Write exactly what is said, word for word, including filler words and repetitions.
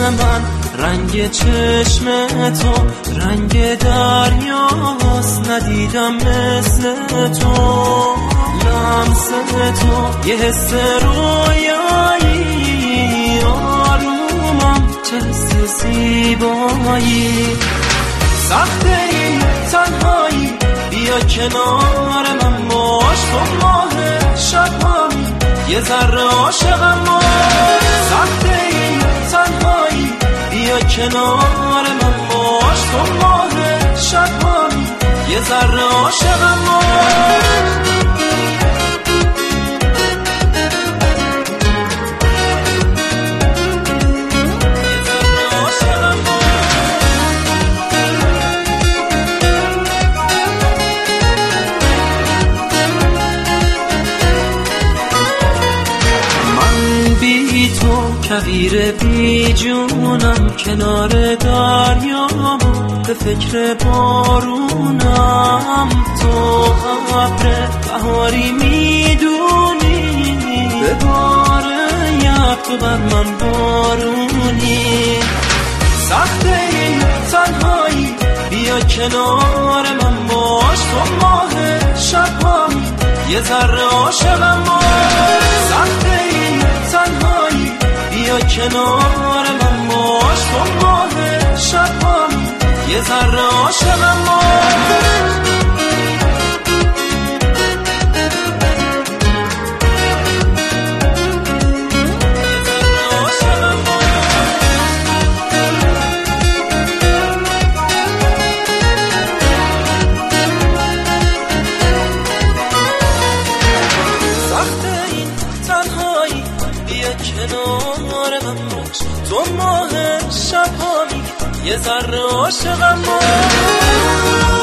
من رنگ چشم تو رنگ دریاست، ندیدم مثل تو. لمس تو یه حس رویایی، آرومم چه حس زیبایی. سخته این تنهایی، بیا کنار من باش. تو ماه شبهایی، یه ذره عاشقم باش. سخته این تنهایی، بیا کنار من باش. تو ماه شبهایی، یه ذره عاشقم باش. کویر بی جونم کنار دریا، به فکر بارونم. تو ابر بهاری میدونی، به بار یاد تو بر من بارونی. سخته این تنهایی، بیا کنار من باش. تو ماه شبهایی، یه ذره عاشقم باش. سخته این تنهایی، بیا کنار من باش. تو ماه شبهایی، یه ذره عاشقم باش. کنار من باش. تو ماه شبهایی، یه ذره عاشقم باش.